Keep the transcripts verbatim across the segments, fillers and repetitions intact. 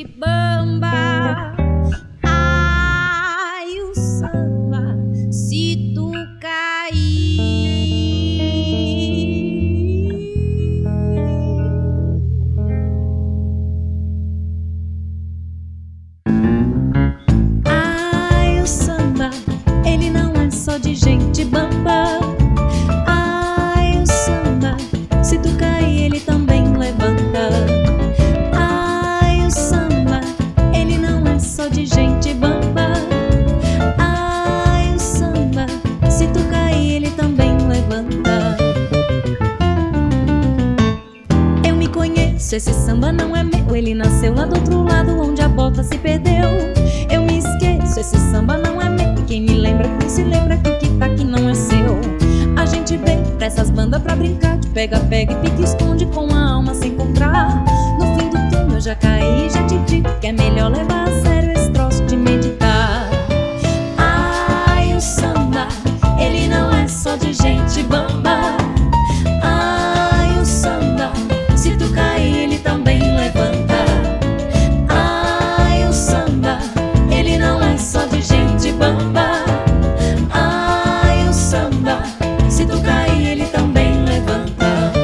gente bamba. Ai, o samba, se tu cair. Ai, o samba, ele não é só de gente bamba. Ai, o samba, se tu cair, ele também levanta. Ai, o samba, ele não é só de gente bamba. Ai, o samba, se tu cair, ele também levanta. Eu me conheço, esse samba não é meu. Ele nasceu lá do outro lado, onde a bota se perdeu. Eu me esqueço, esse samba não é meu. Quem me lembra, quem se lembra que o que tá aqui não é seu. A gente vem pra essas bandas pra brincar de pega, pega e pique, esconde com a alma se encontrar. No fim do túnel eu já caí, já te digo que é melhor levar a sério esse troço de meditar. Ai, o samba, ele não é só de gente bamba. Ai, o samba, se tu cair, ele também levanta. Ai, o samba, ele não é só de gente bamba. Ai, o samba, se tu cair, ele também levanta.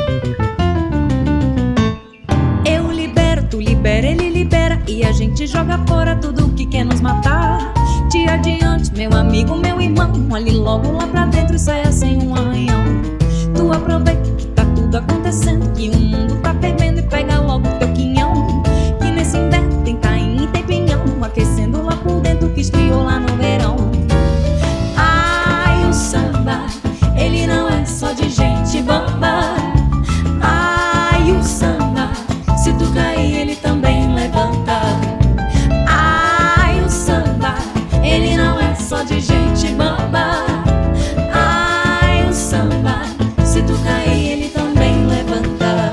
Eu libero, tu libera, ele libera, e a gente joga fora tudo que quer nos matar. Te adiante, meu amigo, meu irmão, olhe logo lá pra dentro e saia sem um arranhão. Tu aproveita que tá tudo acontecendo, que o mundo tá fervendo, e pega logo teu quinhão. Que nesse inverno tem tainha e tem pinhão, aquecendo lá por dentro que esfriou lá no verão. Ai, o samba, ele não é só de gente bamba. Ai, o samba, se tu cair, ele também levanta. Ai, o samba, ele não é só de gente bamba. Ai, o samba, se tu cair, ele também levanta.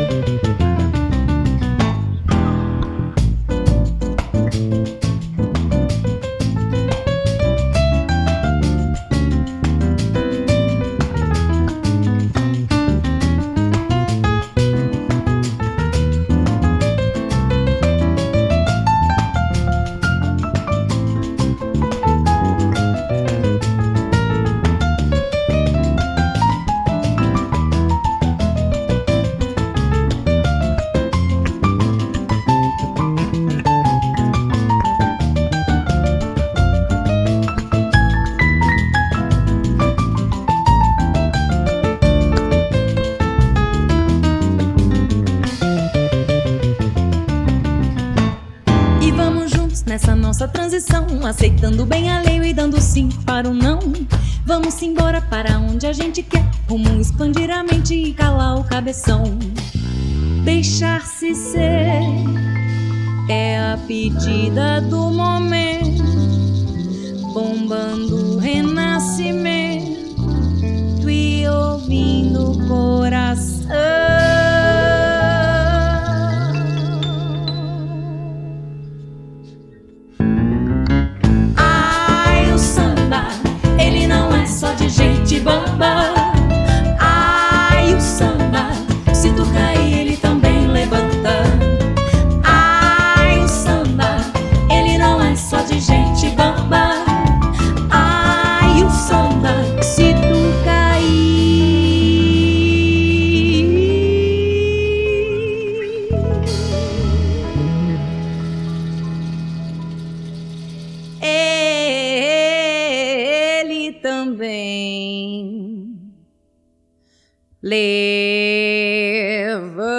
E vamos juntos nessa nossa transição, aceitando o bem alheio e dando sim para o não. Vamos embora para onde a gente quer, rumo expandir a mente e calar o cabeção. Deixar-se ser é a pedida do momento, bombando o renascimento e ouvindo o coração. Ai, o samba, ele não é só de gente bamba. Ai, o samba, se tu cair, ele também levanta. Ai, o samba, ele não é só de gente bamba. Ai, o samba, se tu cair. Ele também leva.